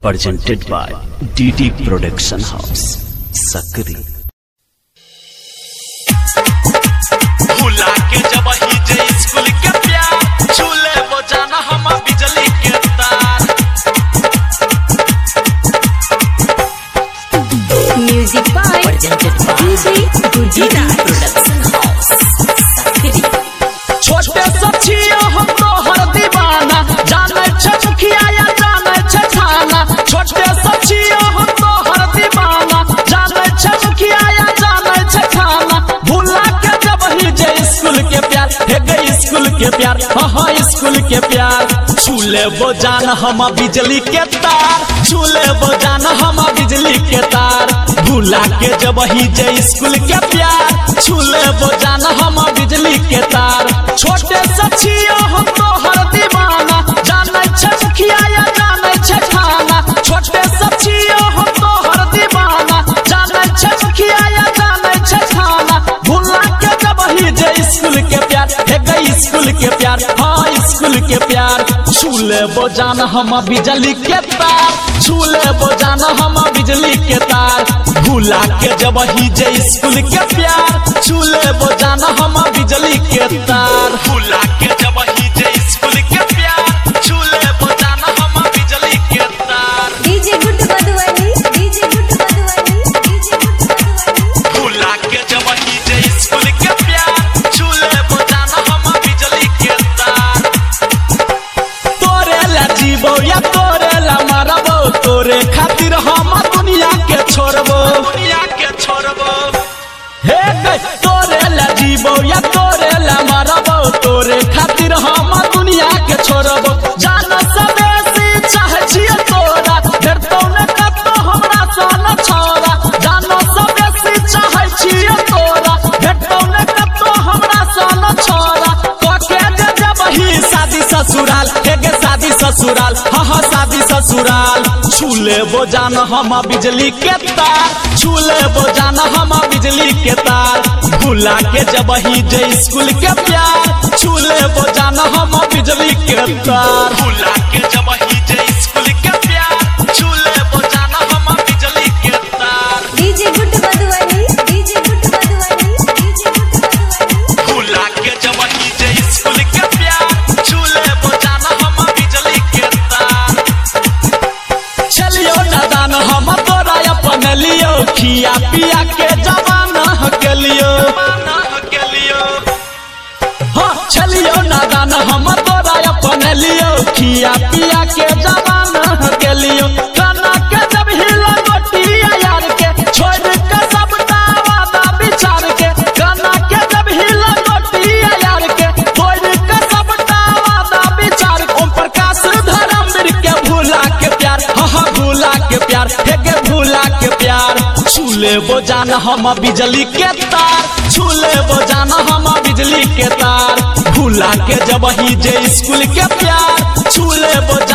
presented by DD Production House, Sakri। भुला के जब ही जे स्कूल के प्यार झूले वो जाना हम बिजली के तार। Music by DD Production House, Sakri। छोटे सचिया हम तो हर दीवाना जाने छठिया या जाने छठाना। छोटे सचिया हम तो हर दीवाना जाने छठिया या जाने छठाना। भुला के जब ही जे स्कूल के प्यार हे गई स्कूल के प्यार हाँ स्कूल के प्यार। छूले वो जान हम बिजली के तार छूले वो जान हम बिजली के तार। भुला के जब ही जे स्कूल के प्यार छूले वो जान हम बिजली के तार। छोटे सचिया हम तो हर दीवाना जाने छठिया या जाने छठाना। छोटे सचिया हम तो हर दीवाना जाने छठिया या जाने छठाना। भुला के जब ही जे स्कूल के प्यार हे गई स्कूल के प्यार हाँ स्कूल के प्यार। छूले वो जान हम बिजली के तार छूले वो जान हम बिजली के तार। भुला के जब ही जे स्कूल के प्यार छूले वो जान हम बिजली के तार। भुला के जब ही जे स्कूल के प्यार छूले वो जान हम बिजली के तार। DJ Good Madhwani, DJ Good Madhwani, DJ Good Madhwani। भुला के जब ही जे स्कूल के प्यार छूले वो जान हम बिजली के तार। तोरे ला जीवो या तोरे ला मरबो तोरे खातिर हम दुनिया के छोड़बो दुनिया के छोड़बो। हे तोरे ला जीवो या तोरे ला मरबो तोरे खातिर हम दुनिया के छोड़बो। जान सबेसी चाहे छियो तोरा फिर तो न कतो हमरा सन छोड़ा। जान सबेसी चाहे छियो तोरा फिर तो न कतो हमरा सन छोड़ा। कोके जे जब ही शादी ससुराल हे गे शादी ससुराल हाँ शादी ससुराल। छूले वो जान हम बिजली के तार छूले वो जान हम बिजली के तार। भुला के जब ही जे स्कूल के प्यार छूले वो जान हम बिजली के तार। भुला के जब ही जे स्कूल के प्यार छूले वो जान हम बिजली के तार। DJ Good Madhwani, DJ Good Madhwani, DJ Good Madhwani। भुला के जब ही जे स्कूल के प्यार छूले वो जान हम बिजली के तार। चलियो दादान हम तोरा अपन लियो खिया पिया के जवाना के लियो हाँ चलियो नादान हम तोरा अपन लियो खिया पिया के जवाना के लियो। गाना के जब हिलो गोटिया यार के छोड़ के सब वादा विचार के। गाना के जब हिलो गोटिया यार के छोड़ के सब वादा विचार। ओम प्रकाश धर्मवीर के भुला के प्यार हाँ भुला के प्यार हे गे भुला के प्यार। छूले वो जान हम बिजली के तार छूले वो जान हम बिजली के तार। भुला के जब ही जे स्कूल के प्यार छूले वो